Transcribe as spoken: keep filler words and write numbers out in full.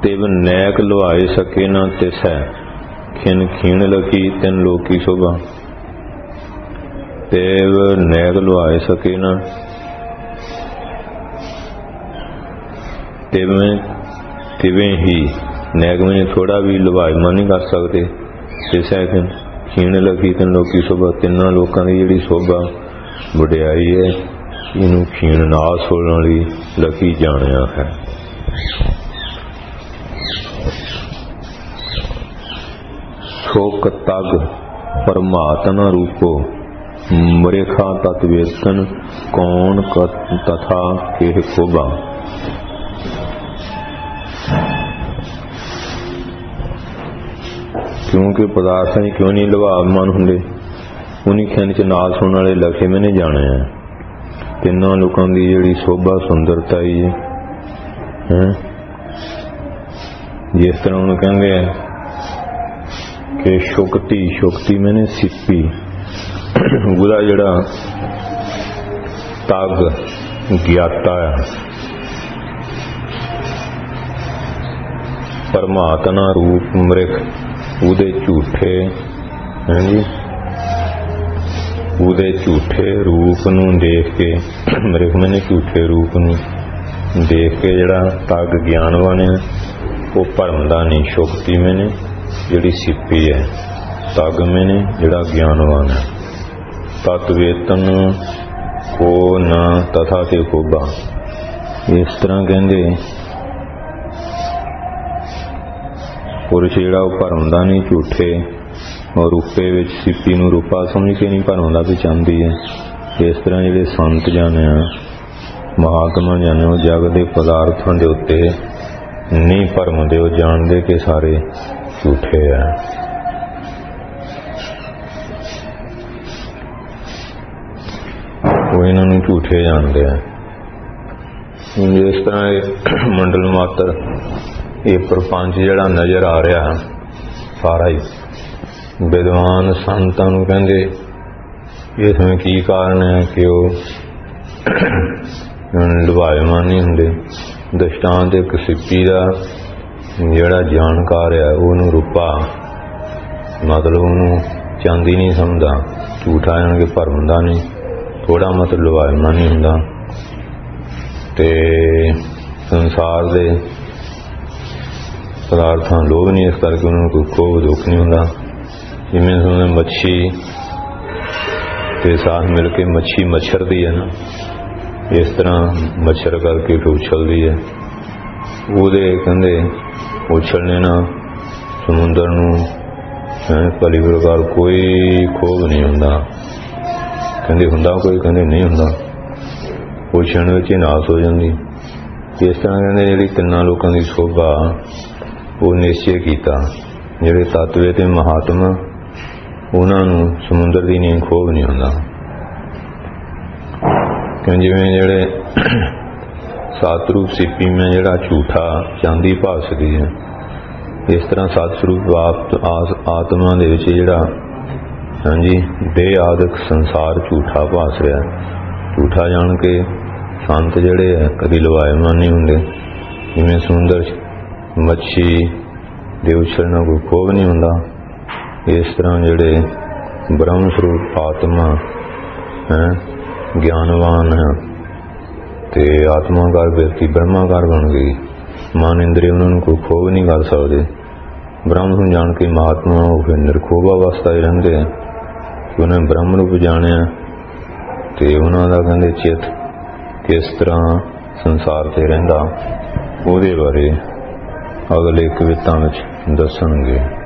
तिव NAAC लुभाए सके न तिसै खिन खीण लखी तिन लोकी शोभा। तिव नैक लुभाए सके न तिवें तिवें ही नैक में थोड़ा भी लुभायमान नहीं कर सकते। तिसै खिन खीण लखी तिन लोकी शोभा। तिन्ना लोगों की जिहड़ी शोभा वडियाई है इनू खीण नाश होने वाली लखी जानिया है। शोक तग परमात्मा रूपो मरेखा तत्वेतन कौन तथा केह खोबा। क्योंकि पदार्थ क्यों नहीं लुभावमान होंगे उन्हीं खिन च नाश होने वाले लखे मैंने जाने हैं। तिन्ना लोगों की जिहड़ी शोभा सुंदरता ही है जिस तरह उन्हें कहते हैं कि शुक्ति शुक्ति मैंने सिप्पी उहदा जिहड़ा तग ज्ञाता है परमात्मा रूप मृख उहदे झूठे हैं जी उहदे झूठे रूप नूं देख के मृख मैंने झूठे रूप नूं देख के जिहड़ा तग ज्ञानवान है वो भरमदा नहीं। शुक्ति मैंने जिहड़ी सिप्पी है तग मैंने जिहड़ा ज्ञानवान है। तत्वेतन को न तथा ते खोबा। इस तरह कहंदे पुरुष जिहड़ा वो भरमदा नहीं झूठे और रूपे विच सिप्पी नूं रूपा समझ के नहीं भरमदा भी चाहती है। इस तरह जिहड़े संत जाने महात्मा जाने वो जग के पदार्थों के उत्ते नहीं भरमदे वो जानते कि सारे झूठे हैं। वो इन्हां नूं झूठे जानते हैं। जिस तरह मंडल मात्र ये प्रपंच जिहड़ा नज़र आ रहा सारा ही विद्वान संतां नूं कहंदे इसमें की कारण है कि वो लुभायमान नहीं हुंदे। दृष्टांत एक सिप्पी का जिहड़ा जानकार है उहनूं रूपा मतलब उहनूं चांदी नहीं समझदा झूठा जान के भरमदा नहीं थोड़ा मतलब लुभायमान नहीं हुंदा। ते संसार दे पदार्थां लोभ नहीं इस करके उन्होंने कोई खोह दुख नहीं होंदा। जिमें समझे मच्छी के साथ मिलके मच्छी मच्छर दी है ना इस तरह मच्छर करके फिर उछलती है ਉਹਦੇ ਕਹਿੰਦੇ ਉਛਲਣੇ ਨਾਲ ਸਮੁੰਦਰ ਨੂੰ ਭਲੀ ਪ੍ਰਕਾਰ ਕੋਈ ਖੋਭ ਨਹੀਂ ਹੁੰਦਾ। ਕਹਿੰਦੇ ਹੁੰਦਾ ਕੋਈ ਕਹਿੰਦੇ ਨਹੀਂ ਹੁੰਦਾ ਉਛਲਣ ਵਿੱਚ ਹੀ ਨਾਸ ਹੋ ਜਾਂਦੀ। ਇਸ ਤਰ੍ਹਾਂ ਕਹਿੰਦੇ ਜਿਹੜੀ ਤਿੰਨਾਂ ਲੋਕਾਂ ਦੀ ਸ਼ੋਭਾ ਉਹ ਨਿਸ਼ਚੈ ਕੀਤਾ ਜਿਹੜੇ ਤਤਵੇ ਤੇ ਮਹਾਤਮਾ ਉਹਨਾਂ ਨੂੰ ਸਮੁੰਦਰ ਦੀ ਨੀਂਹ ਖੋਭ ਨਹੀਂ ਹੁੰਦਾ। ਕਿਉਂ ਜਿਵੇਂ ਜਿਹੜੇ सतरूप सिप्पी में जड़ा झूठा चांदी भासदी है इस तरह सतस्वरूप आत्मा दे विच जड़ा हाँ जी देह आदि संसार झूठा भास रहा झूठा जान के संत जड़े है कभी लवायमान नहीं होंगे। जिवें समुंदर मच्छी दे उछलना कोई खोभ नहीं होंदा इस तरह जड़े ब्रह्म स्वरूप आत्मा है ज्ञानवान है ते आत्माकार व्यक्ति ब्रह्माकार बन गई। मन इंद्रिय उन्होंने कोई खोभ नहीं कर सकते। ब्रह्म को जान के महात्मा फिर निर्खोभ अवस्था ही रहते हैं कि उन्हें ब्रह्म रूप जाने तो उन्होंने कहते चित किस तरह संसार से रहिंदा उहदे बारे अगले कविता में दसणगे।